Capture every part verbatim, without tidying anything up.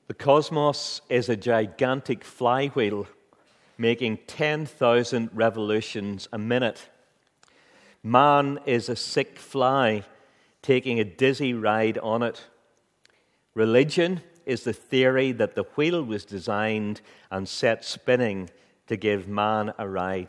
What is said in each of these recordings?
The cosmos is a gigantic flywheel making ten thousand revolutions a minute. Man is a sick fly taking a dizzy ride on it. Religion is the theory that the wheel was designed and set spinning to give man a ride.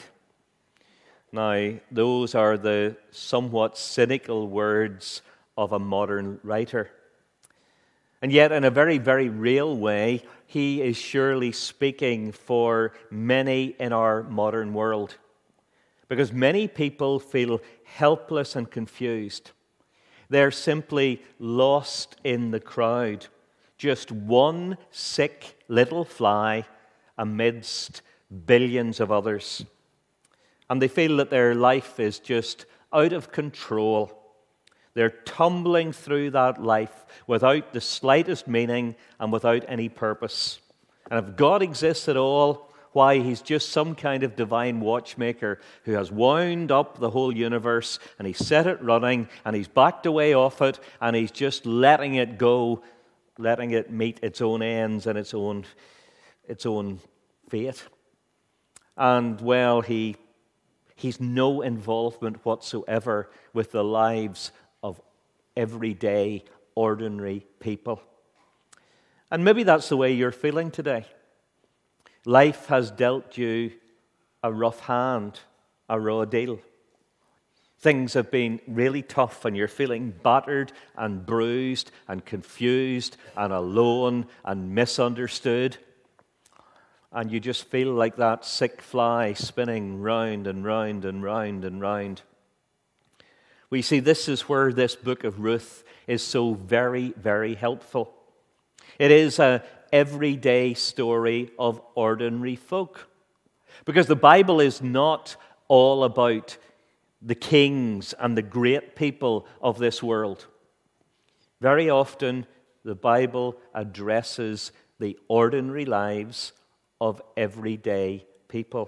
Now, those are the somewhat cynical words of a modern writer. And yet, in a very, very real way, he is surely speaking for many in our modern world. Because many people feel helpless and confused. They're simply lost in the crowd. Just one sick little fly amidst billions of others. And they feel that their life is just out of control. They're tumbling through that life without the slightest meaning and without any purpose. And if God exists at all, why, he's just some kind of divine watchmaker who has wound up the whole universe and he's set it running and he's backed away off it and he's just letting it go, letting it meet its own ends and its own, its own fate. And, well, he he's no involvement whatsoever with the lives of everyday, ordinary people. And maybe that's the way you're feeling today. Life has dealt you a rough hand, a raw deal. Things have been really tough and you're feeling battered and bruised and confused and alone and misunderstood. And you just feel like that sick fly spinning round and round and round and round. We see this is where this book of Ruth is so very, very helpful. It is a everyday story of ordinary folk. Because the Bible is not all about the kings and the great people of this world. Very often, the Bible addresses the ordinary lives of everyday people.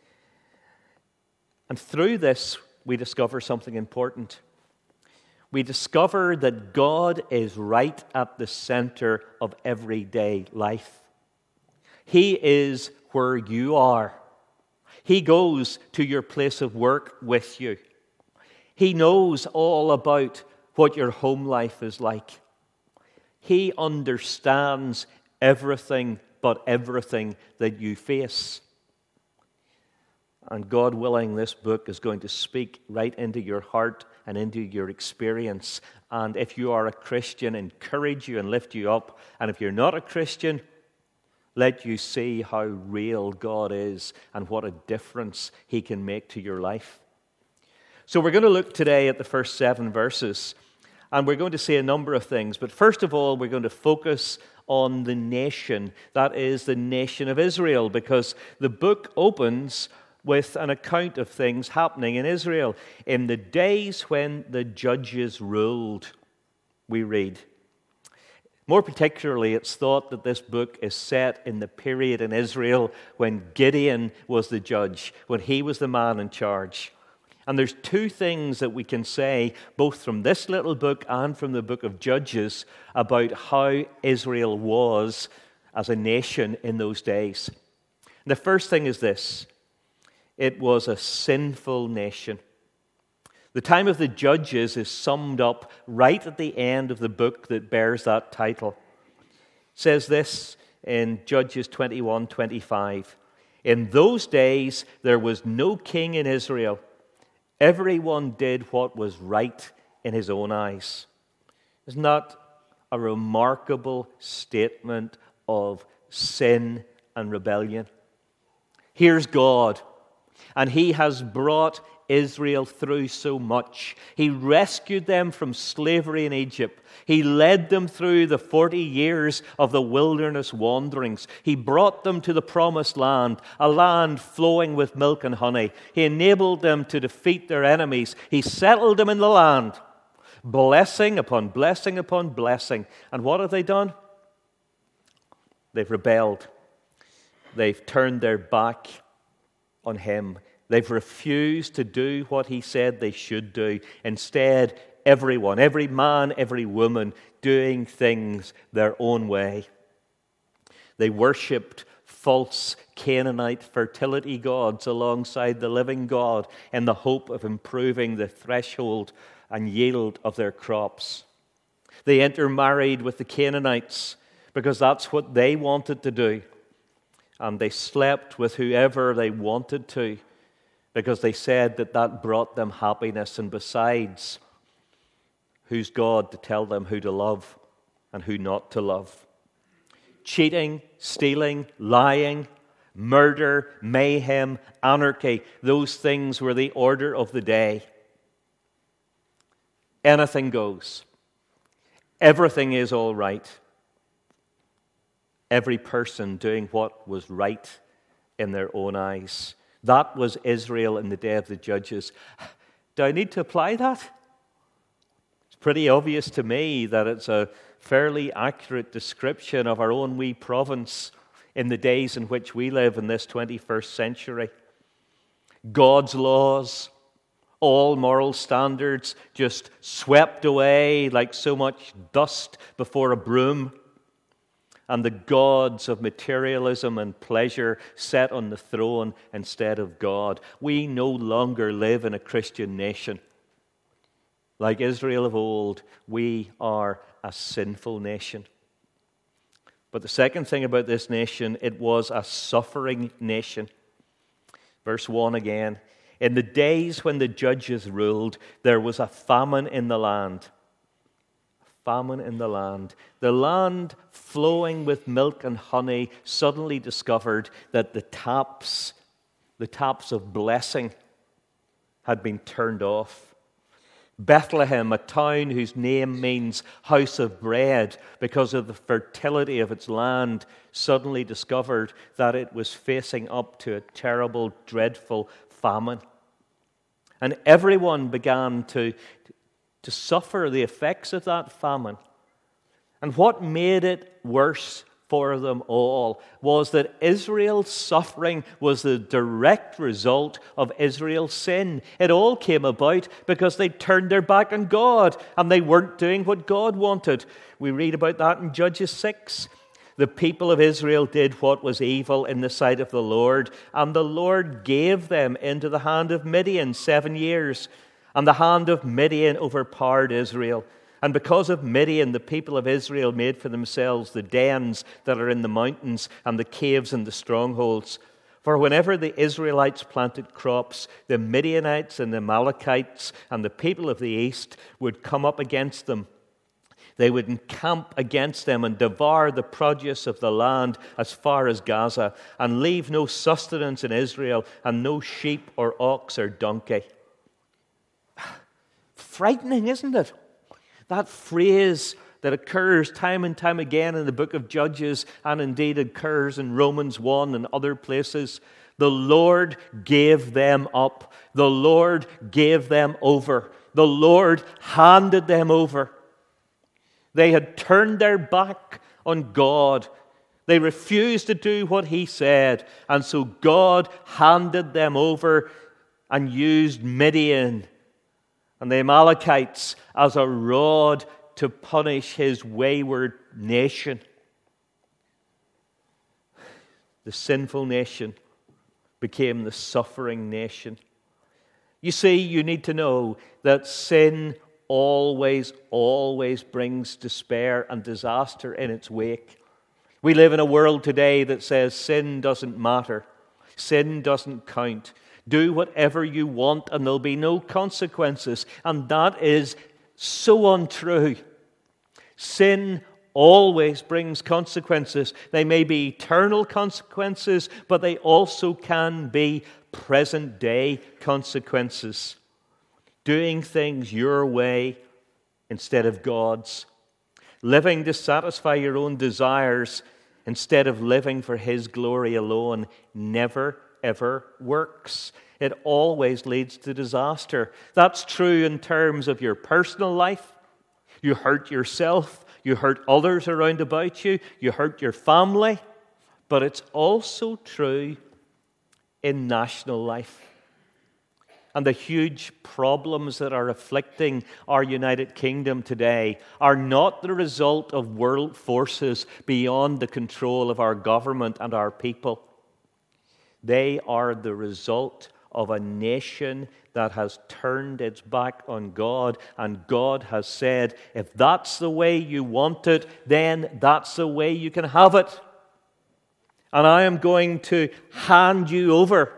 And through this, we discover something important. We discover that God is right at the center of everyday life. He is where you are. He goes to your place of work with you. He knows all about what your home life is like. He understands everything but everything that you face. And God willing, this book is going to speak right into your heart and into your experience. And if you are a Christian, encourage you and lift you up. And if you're not a Christian, let you see how real God is and what a difference He can make to your life. So we're going to look today at the first seven verses. And we're going to say a number of things. But first of all, we're going to focus on the nation. That is the nation of Israel. Because the book opens with an account of things happening in Israel. In the days when the judges ruled, we read. More particularly, it's thought that this book is set in the period in Israel when Gideon was the judge, when he was the man in charge. And there's two things that we can say, both from this little book and from the book of Judges, about how Israel was as a nation in those days. And the first thing is this. It was a sinful nation. The time of the Judges is summed up right at the end of the book that bears that title. It says this in Judges twenty-one twenty-five. In those days there was no king in Israel. Everyone did what was right in his own eyes. Isn't that a remarkable statement of sin and rebellion? Here's God. And He has brought Israel through so much. He rescued them from slavery in Egypt. He led them through the forty years of the wilderness wanderings. He brought them to the promised land, a land flowing with milk and honey. He enabled them to defeat their enemies. He settled them in the land, blessing upon blessing upon blessing. And what have they done? They've rebelled. They've turned their back on Him. They've refused to do what He said they should do. Instead, everyone, every man, every woman, doing things their own way. They worshipped false Canaanite fertility gods alongside the living God in the hope of improving the threshold and yield of their crops. They intermarried with the Canaanites because that's what they wanted to do. And they slept with whoever they wanted to because they said that that brought them happiness. And besides, who's God to tell them who to love and who not to love? Cheating, stealing, lying, murder, mayhem, anarchy, those things were the order of the day. Anything goes. Everything is all right. Every person doing what was right in their own eyes. That was Israel in the day of the judges. Do I need to apply that? It's pretty obvious to me that it's a fairly accurate description of our own wee province in the days in which we live in this twenty-first century. God's laws, all moral standards just swept away like so much dust before a broom. And the gods of materialism and pleasure set on the throne instead of God. We no longer live in a Christian nation. Like Israel of old, we are a sinful nation. But the second thing about this nation, it was a suffering nation. Verse one again. In the days when the judges ruled, there was a famine in the land. Famine in the land. The land flowing with milk and honey suddenly discovered that the taps, the taps of blessing had been turned off. Bethlehem, a town whose name means house of bread because of the fertility of its land, suddenly discovered that it was facing up to a terrible, dreadful famine. And everyone began to to suffer the effects of that famine. And what made it worse for them all was that Israel's suffering was the direct result of Israel's sin. It all came about because they turned their back on God and they weren't doing what God wanted. We read about that in Judges six. The people of Israel did what was evil in the sight of the Lord, and the Lord gave them into the hand of Midian seven years. And the hand of Midian overpowered Israel. And because of Midian, the people of Israel made for themselves the dens that are in the mountains and the caves and the strongholds. For whenever the Israelites planted crops, the Midianites and the Amalekites and the people of the east would come up against them. They would encamp against them and devour the produce of the land as far as Gaza, and leave no sustenance in Israel, and no sheep or ox or donkey. Frightening, isn't it? That phrase that occurs time and time again in the book of Judges, and indeed occurs in Romans one and other places. The Lord gave them up. The Lord gave them over. The Lord handed them over. They had turned their back on God. They refused to do what He said. And so God handed them over and used Midian and the Amalekites as a rod to punish His wayward nation. The sinful nation became the suffering nation. You see, you need to know that sin always, always brings despair and disaster in its wake. We live in a world today that says sin doesn't matter. Sin doesn't count. Do whatever you want and there'll be no consequences. And that is so untrue. Sin always brings consequences. They may be eternal consequences, but they also can be present-day consequences. Doing things your way instead of God's. Living to satisfy your own desires instead of living for His glory alone never, ever works. It always leads to disaster. That's true in terms of your personal life. You hurt yourself. You hurt others around about you. You hurt your family. But it's also true in national life. and the huge problems that are afflicting our United Kingdom today are not the result of world forces beyond the control of our government and our people. They are the result of a nation that has turned its back on God, and God has said, if that's the way you want it, then that's the way you can have it. And I am going to hand you over.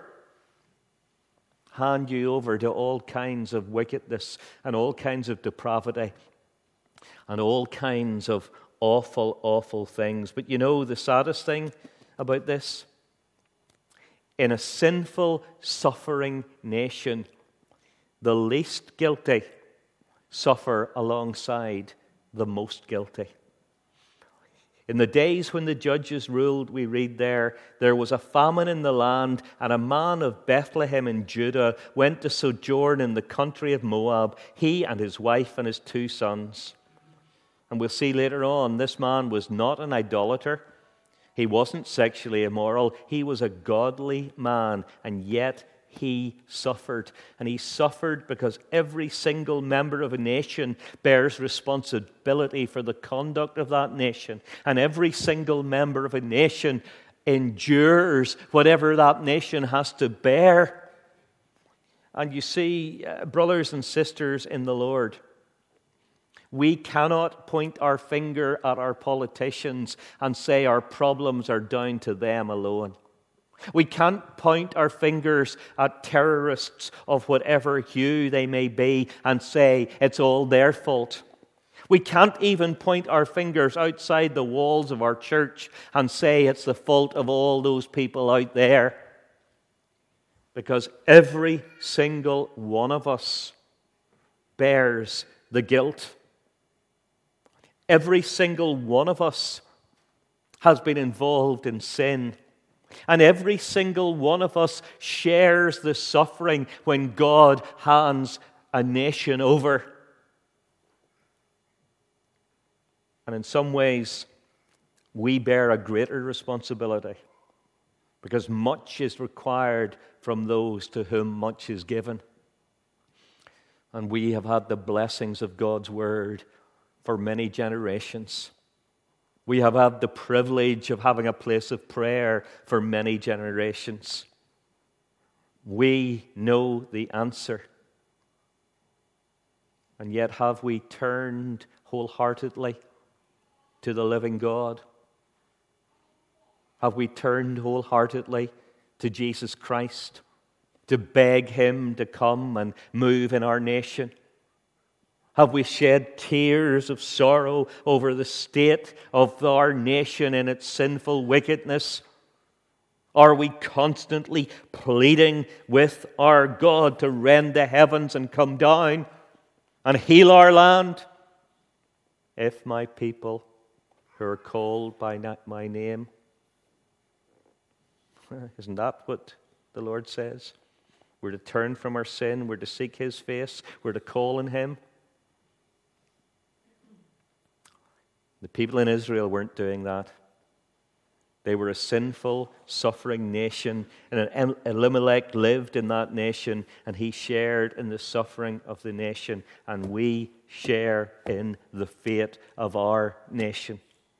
Hand you over to all kinds of wickedness and all kinds of depravity and all kinds of awful, awful things. But you know the saddest thing about this? In a sinful, suffering nation, the least guilty suffer alongside the most guilty. In the days when the judges ruled, we read there, there was a famine in the land, and a man of Bethlehem in Judah went to sojourn in the country of Moab, he and his wife and his two sons. And we'll see later on, this man was not an idolater. He wasn't sexually immoral. He was a godly man, and yet he suffered. And he suffered because every single member of a nation bears responsibility for the conduct of that nation. And every single member of a nation endures whatever that nation has to bear. And you see, uh, brothers and sisters in the Lord, we cannot point our finger at our politicians and say our problems are down to them alone. We can't point our fingers at terrorists of whatever hue they may be and say it's all their fault. We can't even point our fingers outside the walls of our church and say it's the fault of all those people out there. Because every single one of us bears the guilt. Every single one of us has been involved in sin. And every single one of us shares the suffering when God hands a nation over. And in some ways, we bear a greater responsibility because much is required from those to whom much is given. And we have had the blessings of God's word for many generations. We have had the privilege of having a place of prayer for many generations. We know the answer. And yet have we turned wholeheartedly to the living God? Have we turned wholeheartedly to Jesus Christ to beg Him to come and move in our nation? Have we shed tears of sorrow over the state of our nation in its sinful wickedness? Are we constantly pleading with our God to rend the heavens and come down and heal our land? If my people who are called by my name. Isn't that what the Lord says? We're to turn from our sin. We're to seek His face. We're to call on Him. The people in Israel weren't doing that. They were a sinful, suffering nation, and Elimelech lived in that nation, and he shared in the suffering of the nation, and we share in the fate of our nation.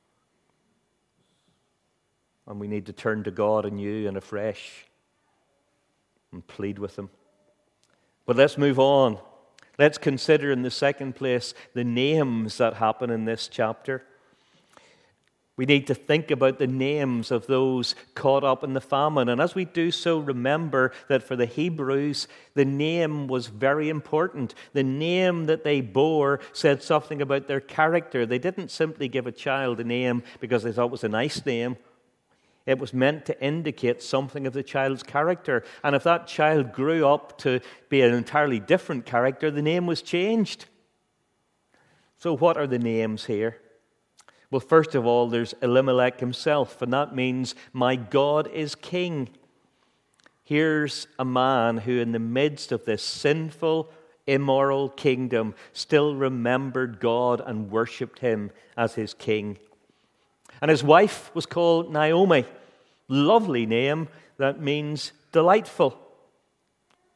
And we need to turn to God anew and afresh and plead with Him. But let's move on. Let's consider in the second place the names that happen in this chapter. We need to think about the names of those caught up in the famine. And as we do so, remember that for the Hebrews, the name was very important. The name that they bore said something about their character. They didn't simply give a child a name because they thought it was a nice name. It was meant to indicate something of the child's character. And if that child grew up to be an entirely different character, the name was changed. So what are the names here? Well, first of all, there's Elimelech himself, and that means, my God is king. Here's a man who, in the midst of this sinful, immoral kingdom, still remembered God and worshipped Him as his king. And his wife was called Naomi. Lovely name that means delightful.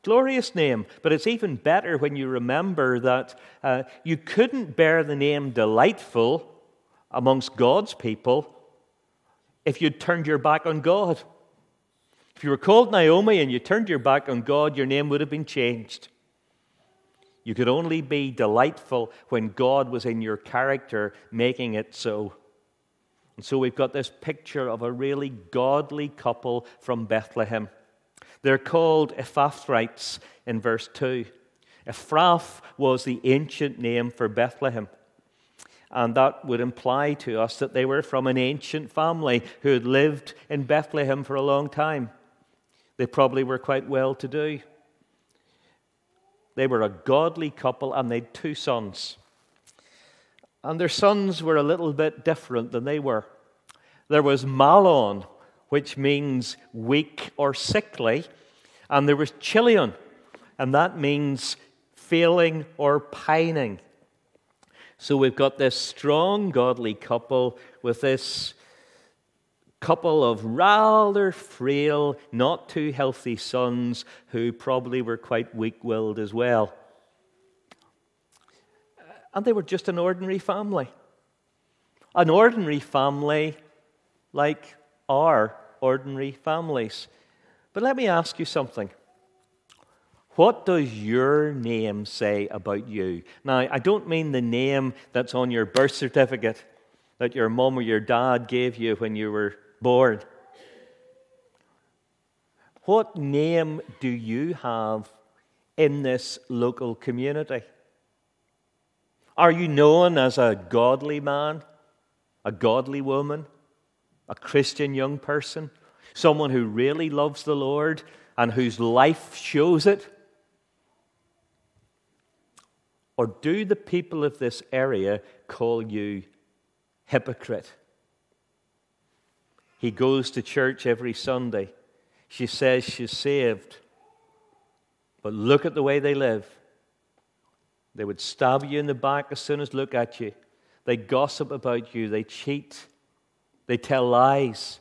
glorious name, but it's even better when you remember that uh, you couldn't bear the name Delightful amongst God's people if you'd turned your back on God. If you were called Naomi and you turned your back on God, your name would have been changed. You could only be delightful when God was in your character, making it so. And so we've got this picture of a really godly couple from Bethlehem. They're called Ephrathites in verse two. Ephrath was the ancient name for Bethlehem. And that would imply to us that they were from an ancient family who had lived in Bethlehem for a long time. They probably were quite well-to-do. They were a godly couple, and they had two sons. And their sons were a little bit different than they were. There was Mahlon, which means weak or sickly, and there was Chilion, and that means failing or pining. So we've got this strong, godly couple with this couple of rather frail, not too healthy sons who probably were quite weak-willed as well. And they were just an ordinary family. An ordinary family like our ordinary families. But let me ask you something. What does your name say about you? Now, I don't mean the name that's on your birth certificate that your mum or your dad gave you when you were born. What name do you have in this local community? Are you known as a godly man, a godly woman, a Christian young person, someone who really loves the Lord and whose life shows it? Or do the people of this area call you hypocrite? He goes to church every Sunday. She says she's saved. But look at the way they live. They would stab you in the back as soon as look at you. They gossip about you. They cheat. They tell lies.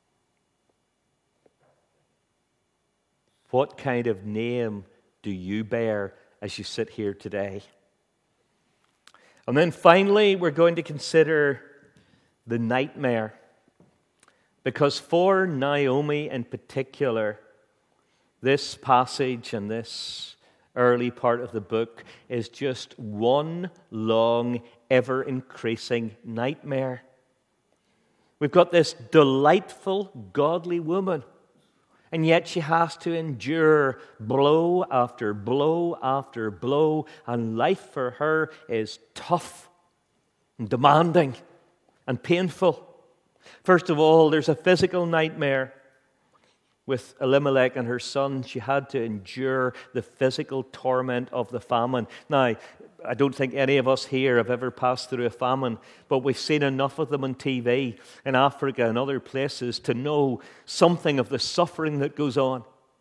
What kind of name do you bear as you sit here today? And then finally, we're going to consider the nightmare. Because for Naomi in particular, this passage and this early part of the book is just one long, ever-increasing nightmare. We've got this delightful, godly woman, and yet she has to endure blow after blow after blow, and life for her is tough and demanding and painful. First of all, there's a physical nightmare. With Elimelech and her son, she had to endure the physical torment of the famine. Now, I don't think any of us here have ever passed through a famine, but we've seen enough of them on T V in Africa and other places to know something of the suffering that goes on.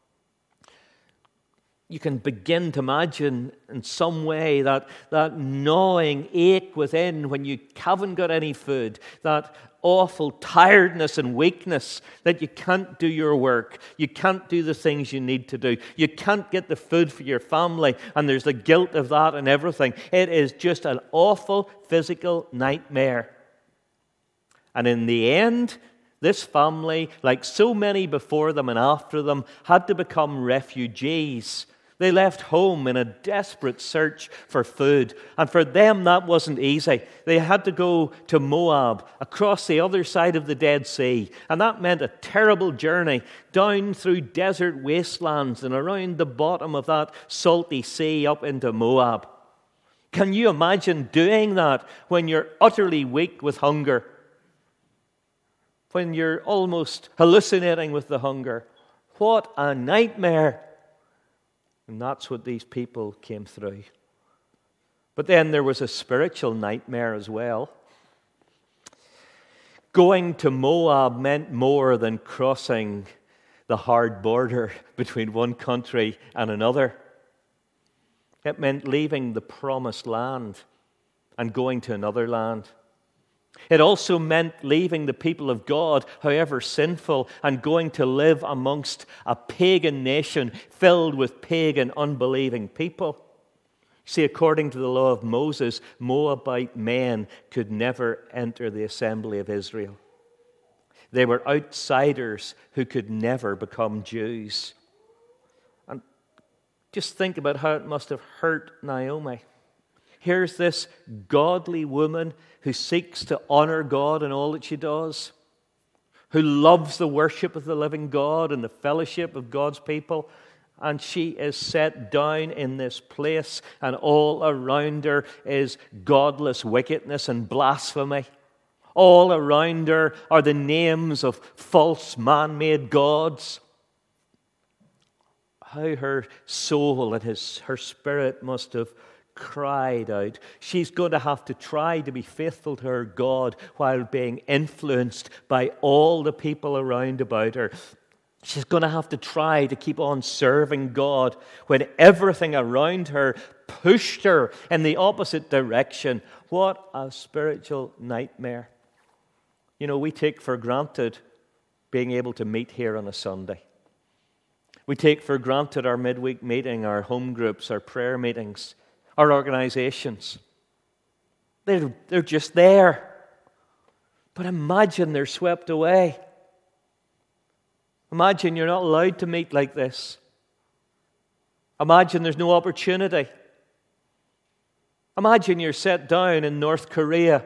You can begin to imagine in some way that, that gnawing ache within when you haven't got any food, that awful tiredness and weakness that you can't do your work, you can't do the things you need to do, you can't get the food for your family, and there's the guilt of that and everything. It is just an awful physical nightmare. And in the end, this family, like so many before them and after them, had to become refugees. They left home in a desperate search for food. And for them, that wasn't easy. They had to go to Moab, across the other side of the Dead Sea. And that meant a terrible journey down through desert wastelands and around the bottom of that salty sea up into Moab. Can you imagine doing that when you're utterly weak with hunger? When you're almost hallucinating with the hunger? What a nightmare! And that's what these people came through. But then there was a spiritual nightmare as well. Going to Moab meant more than crossing the hard border between one country and another. It meant leaving the promised land and going to another land. It also meant leaving the people of God, however sinful, and going to live amongst a pagan nation filled with pagan, unbelieving people. See, according to the law of Moses, Moabite men could never enter the assembly of Israel. They were outsiders who could never become Jews. And just think about how it must have hurt Naomi. Here's this godly woman who seeks to honor God in all that she does, who loves the worship of the living God and the fellowship of God's people, and she is set down in this place, and all around her is godless wickedness and blasphemy. All around her are the names of false man-made gods. How her soul and his, her spirit must have cried out. She's going to have to try to be faithful to her God while being influenced by all the people around about her. She's going to have to try to keep on serving God when everything around her pushed her in the opposite direction. What a spiritual nightmare. You know, we take for granted being able to meet here on a Sunday. We take for granted our midweek meeting, our home groups, our prayer meetings, our organizations. They're, they're just there. But imagine they're swept away. Imagine you're not allowed to meet like this. Imagine there's no opportunity. Imagine you're set down in North Korea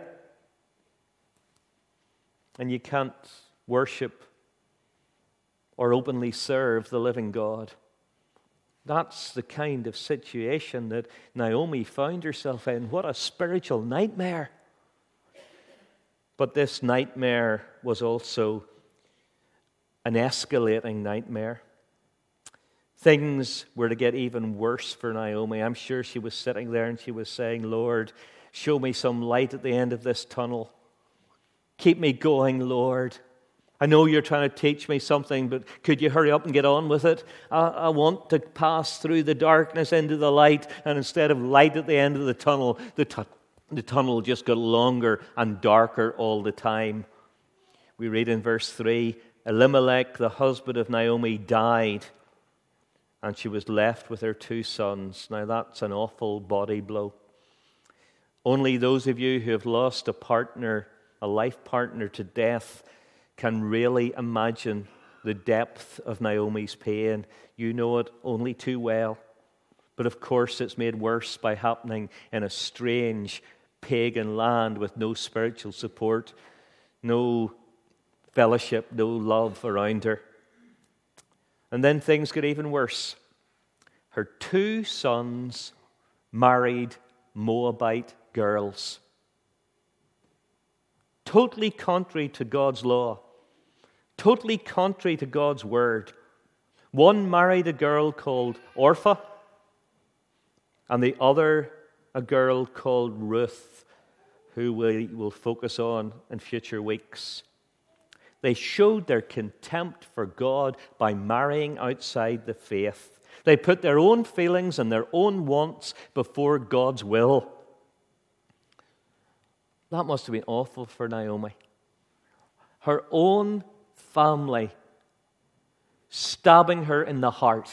and you can't worship or openly serve the living God. That's the kind of situation that Naomi found herself in. What a spiritual nightmare. But this nightmare was also an escalating nightmare. Things were to get even worse for Naomi. I'm sure she was sitting there and she was saying, Lord, show me some light at the end of this tunnel. Keep me going, Lord. I know you're trying to teach me something, but could you hurry up and get on with it? I, I want to pass through the darkness into the light, and instead of light at the end of the tunnel, the, tu- the tunnel just got longer and darker all the time. We read in verse three, Elimelech, the husband of Naomi, died, and she was left with her two sons. Now that's an awful body blow. Only those of you who have lost a partner, a life partner to death, can really imagine the depth of Naomi's pain. You know it only too well. But of course it's made worse by happening in a strange pagan land with no spiritual support, no fellowship, no love around her. And then things get even worse. Her two sons married Moabite girls. Totally contrary to God's law. Totally contrary to God's word. One married a girl called Orpah, and the other a girl called Ruth, who we will focus on in future weeks. They showed their contempt for God by marrying outside the faith. They put their own feelings and their own wants before God's will. That must have been awful for Naomi. Her own family stabbing her in the heart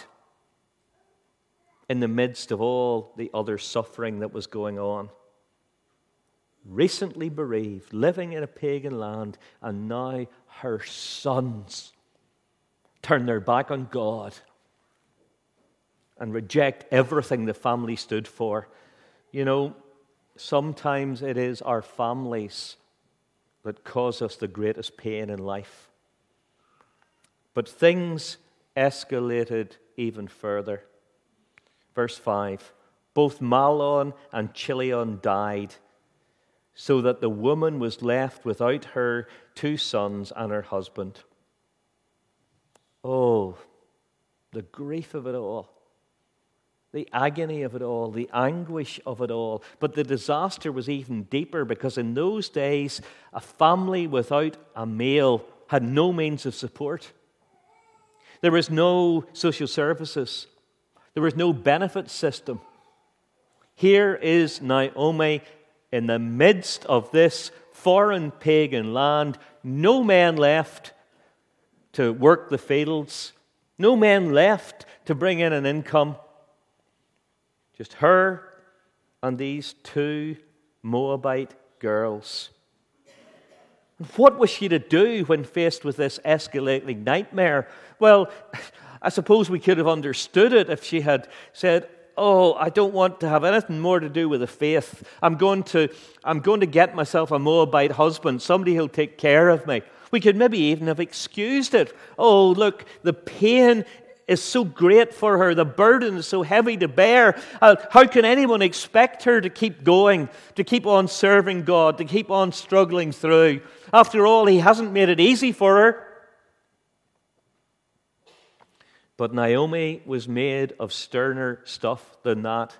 in the midst of all the other suffering that was going on. Recently bereaved, living in a pagan land, and now her sons turn their back on God and reject everything the family stood for. You know, sometimes it is our families that cause us the greatest pain in life. But things escalated even further. Verse five, both Mahlon and Chilion died, so that the woman was left without her two sons and her husband. Oh, the grief of it all. The agony of it all, the anguish of it all. But the disaster was even deeper, because in those days, a family without a male had no means of support. There was no social services. There was no benefit system. Here is Naomi in the midst of this foreign pagan land, no men left to work the fields, no men left to bring in an income. Just her and these two Moabite girls. What was she to do when faced with this escalating nightmare? Well, I suppose we could have understood it if she had said, "Oh, I don't want to have anything more to do with the faith. I'm going to, I'm going to get myself a Moabite husband, somebody who'll take care of me." We could maybe even have excused it. Oh, look, the pain is so great for her. The burden is so heavy to bear. Uh, how can anyone expect her to keep going, to keep on serving God, to keep on struggling through? After all, He hasn't made it easy for her. But Naomi was made of sterner stuff than that.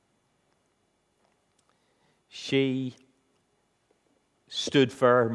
She stood firm.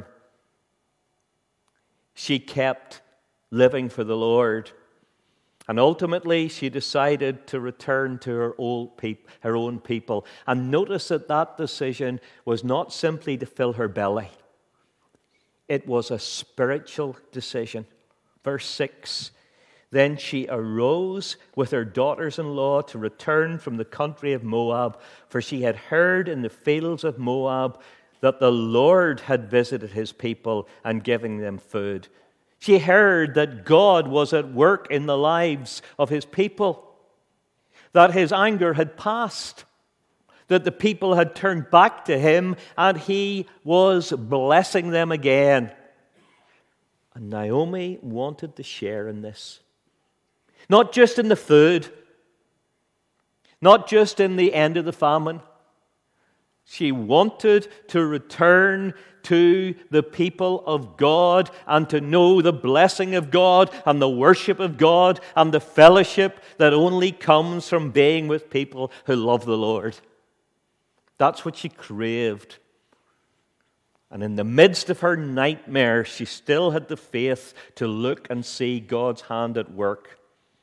She kept living for the Lord. And ultimately, she decided to return to her, old peop- her own people. And notice that that decision was not simply to fill her belly. It was a spiritual decision. Verse six, "Then she arose with her daughters-in-law to return from the country of Moab, for she had heard in the fields of Moab that the Lord had visited His people and given them food." She heard that God was at work in the lives of His people, that His anger had passed, that the people had turned back to Him, and He was blessing them again. And Naomi wanted to share in this. Not just in the food, not just in the end of the famine. She wanted to return to the people of God and to know the blessing of God and the worship of God and the fellowship that only comes from being with people who love the Lord. That's what she craved. And in the midst of her nightmare, she still had the faith to look and see God's hand at work.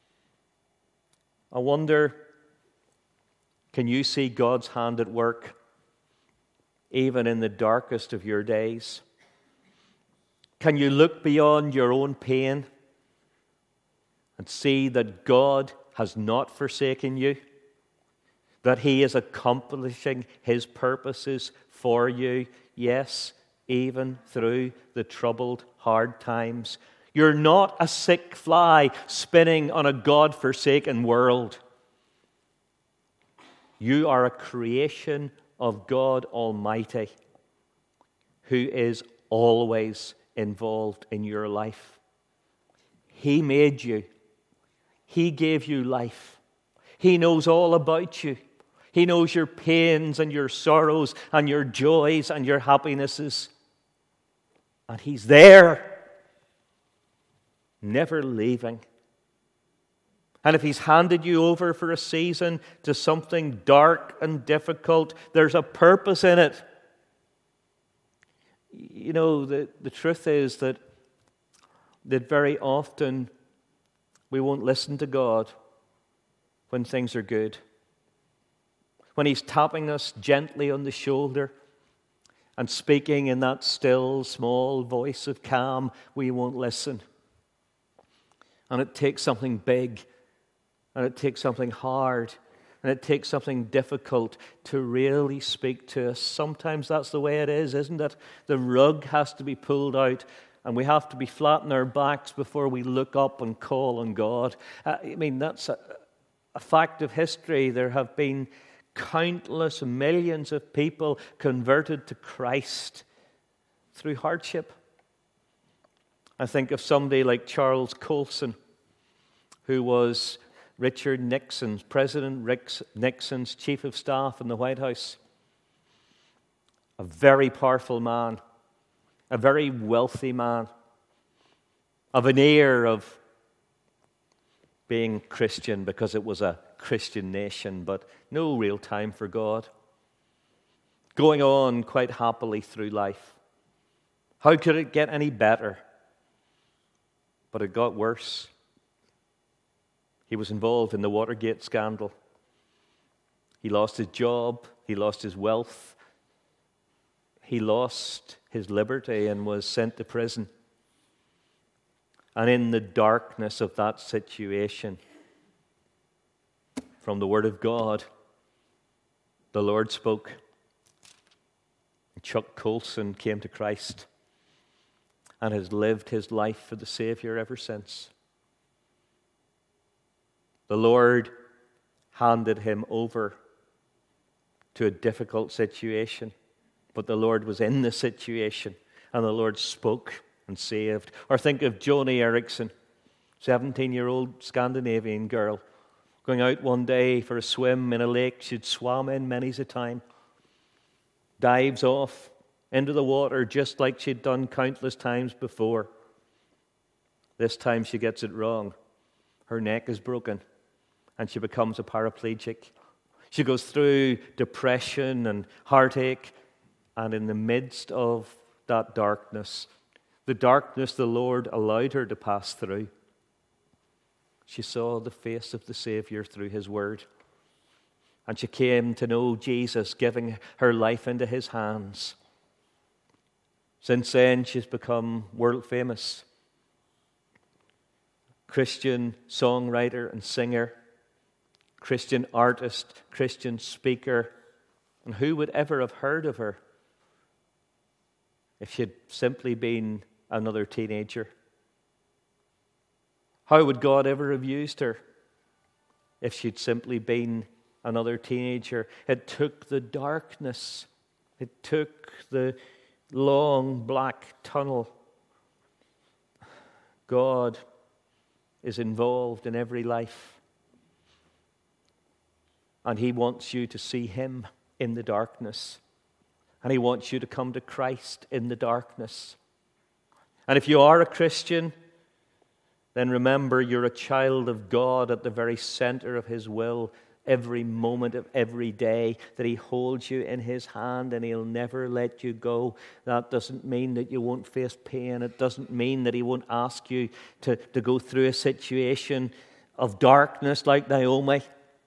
I wonder, can you see God's hand at work even in the darkest of your days? Can you look beyond your own pain and see that God has not forsaken you? That He is accomplishing His purposes for you? Yes, even through the troubled, hard times. You're not a sick fly spinning on a God-forsaken world. You are a creation of God Almighty, who is always involved in your life. He made you. He gave you life. He knows all about you. He knows your pains and your sorrows and your joys and your happinesses. And He's there, never leaving. And if He's handed you over for a season to something dark and difficult, there's a purpose in it. You know, the, the truth is that, that very often we won't listen to God when things are good. When He's tapping us gently on the shoulder and speaking in that still, small voice of calm, we won't listen. And it takes something big, and it takes something hard, and it takes something difficult to really speak to us. Sometimes that's the way it is, isn't it? The rug has to be pulled out, and we have to be flat on our backs before we look up and call on God. Uh, I mean, that's a, a fact of history. There have been countless millions of people converted to Christ through hardship. I think of somebody like Charles Colson, who was Richard Nixon's, President Nixon's chief of staff in the White House. A very powerful man, a very wealthy man, a veneer of being Christian because it was a Christian nation, but no real time for God. Going on quite happily through life. How could it get any better? But it got worse. He was involved in the Watergate scandal. He lost his job. He lost his wealth. he lost his liberty and was sent to prison. And in the darkness of that situation, from the Word of God, the Lord spoke. Chuck Colson came to Christ and has lived his life for the Savior ever since. The Lord handed him over to a difficult situation, but the Lord was in the situation, and the Lord spoke and saved. Or think of Joni Erickson, seventeen-year-old Scandinavian girl, going out one day for a swim in a lake she'd swam in many's a time, dives off into the water just like she'd done countless times before. This time she gets it wrong. Her neck is broken, and she becomes a paraplegic. She goes through depression and heartache, and in the midst of that darkness, the darkness the Lord allowed her to pass through, she saw the face of the Savior through His Word. And she came to know Jesus, giving her life into His hands. Since then, she's become world famous. Christian songwriter and singer, Christian artist, Christian speaker. And who would ever have heard of her if she'd simply been another teenager? How would God ever have used her if she'd simply been another teenager? It took the darkness. It took the long black tunnel. God is involved in every life. And He wants you to see Him in the darkness. And He wants you to come to Christ in the darkness. And if you are a Christian, then remember you're a child of God at the very center of His will every moment of every day, that He holds you in His hand and He'll never let you go. That doesn't mean that you won't face pain. It doesn't mean that He won't ask you to, to go through a situation of darkness like Naomi.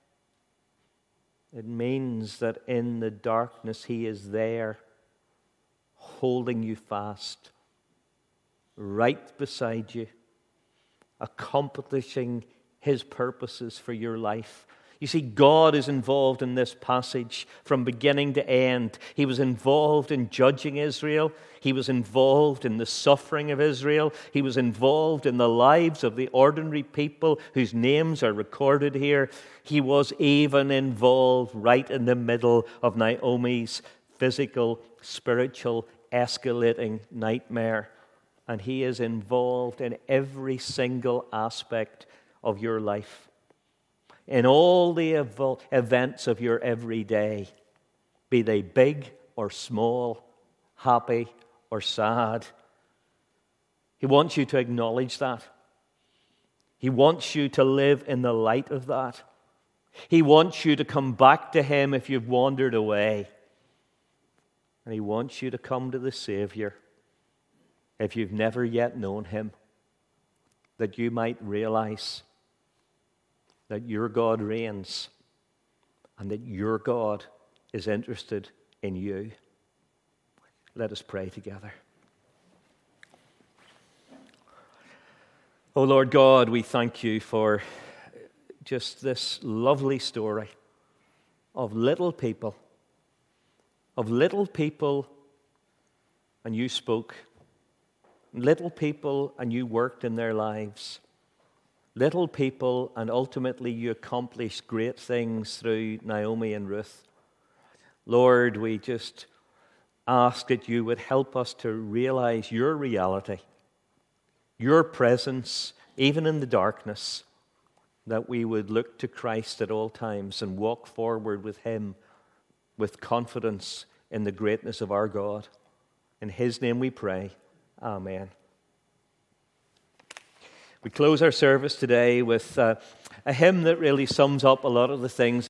It means that in the darkness He is there, holding you fast, right beside you, accomplishing His purposes for your life. You see, God is involved in this passage from beginning to end. He was involved in judging Israel. He was involved in the suffering of Israel. He was involved in the lives of the ordinary people whose names are recorded here. He was even involved right in the middle of Naomi's physical, spiritual, escalating nightmare. And He is involved in every single aspect of your life. In all the ev- events of your everyday, be they big or small, happy or sad. He wants you to acknowledge that. He wants you to live in the light of that. He wants you to come back to Him if you've wandered away. And He wants you to come to the Savior if you've never yet known Him, that you might realize that your God reigns and that your God is interested in you. Let us pray together. Oh Lord God, we thank You for just this lovely story of little people, of little people, and You spoke. Little people, and You worked in their lives. Little people, and ultimately You accomplished great things through Naomi and Ruth. Lord, we just ask that You would help us to realize Your reality, Your presence, even in the darkness, that we would look to Christ at all times and walk forward with Him with confidence in the greatness of our God. In His name we pray. Amen. We close our service today with uh, a hymn that really sums up a lot of the things